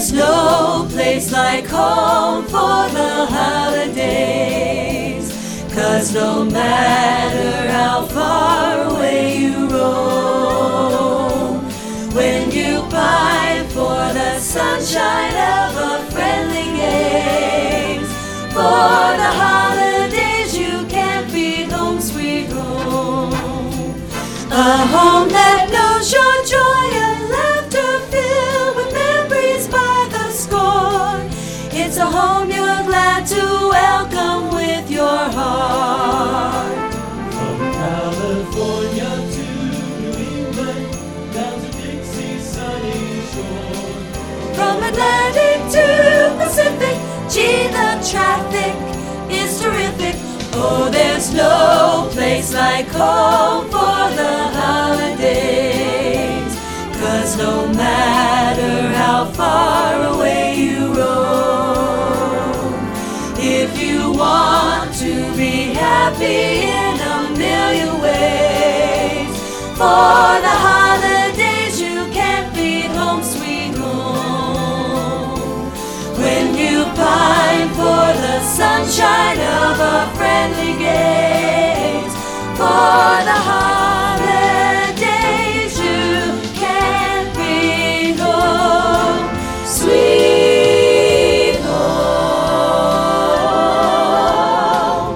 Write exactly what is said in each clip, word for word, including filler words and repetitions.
there's no place like home for the holidays, 'cause no matter how far away you roam, when you pine for the sunshine of a friendly gaze, for the holidays you can't beat home sweet home. A home that knows your joy and laughter filled with memories by the score. It's a home you're glad to welcome with your heart. From California to New England, down to Dixie's sunny shore. From Atlantic to Pacific, gee, the traffic is terrific. Oh, there's no place like home for the holidays, 'cause no matter how far away you roam, if you want to be happy in a million ways, for the holidays you can't beat home sweet home. When you pine for the sunshine of a friendly gaze, for the holidays you can't beat home sweet home.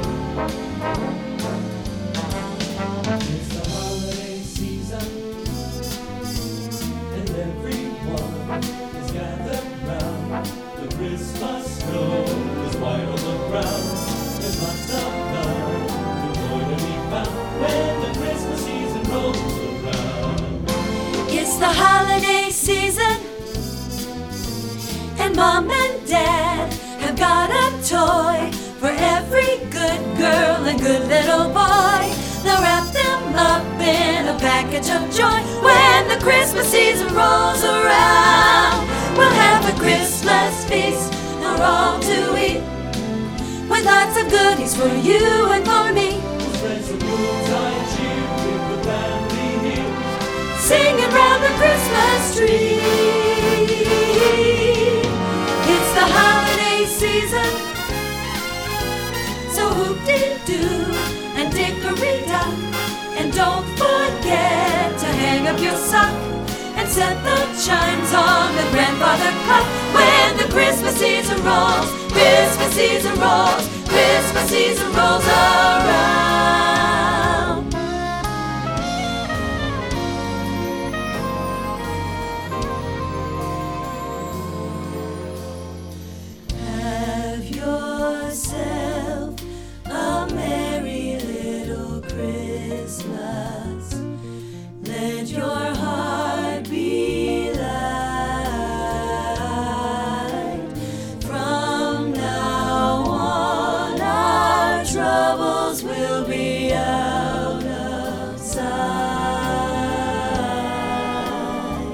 It's the holiday season, and everyone is gathered round. The Christmas snow is white on the ground. There's lots of love to joy to be found when the Christmas season rolls around. It's the holiday season, and Mom and Dad have got a toy for every good girl and good little boy. They'll wrap them up in a package of joy. When the Christmas season rolls around, we'll have a Christmas feast for all to eat, with lots of goodies for you and for me, Spread some Yuletide cheer with the family here. singing round the Christmas tree. It's the holiday season, so hoop-de-doo and dickory-dock, and don't forget to hang up your sock and set the chimes on the grandfather clock. When the Christmas season rolls, Christmas season rolls, Christmas season rolls around. Have yourself a merry little Christmas. Let your heart be light. From now on, our troubles will be out of sight.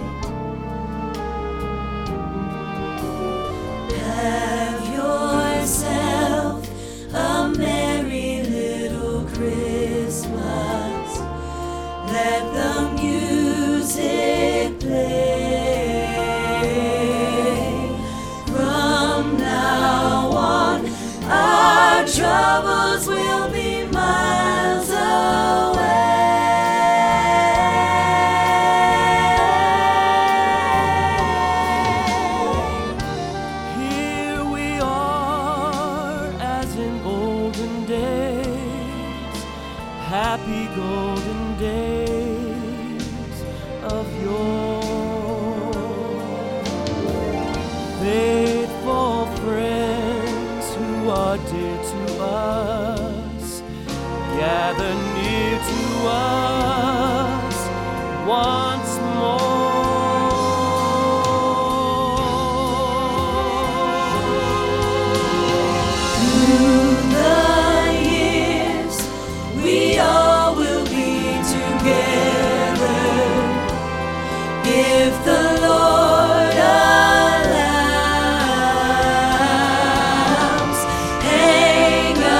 Have yourself a merry little Christmas. Let the music play. From now on, our troubles will be miles away. Here we are as in olden days, happy golden days of yore. Faithful friends who are dear to us, gather near to us once more. Through the years, we all will be together, if the Lord allows. Hang a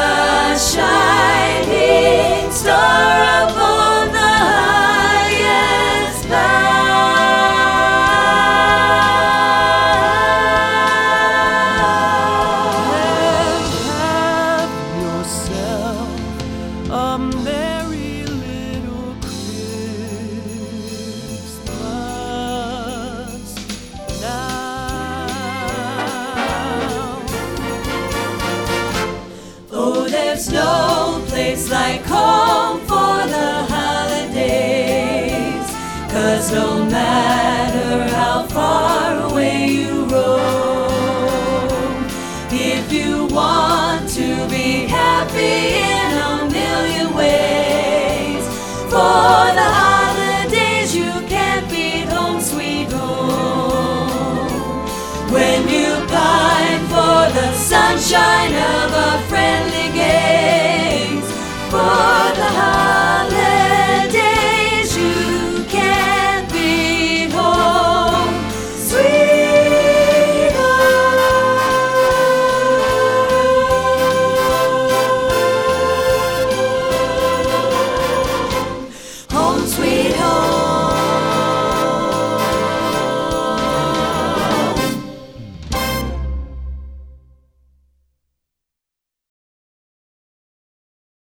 shining star upon the highest bough. place like home for the holidays, 'cause no matter how far away you roam, if you want to be happy in a million ways, for the holidays you can't beat home sweet home. When you pine for the sunshine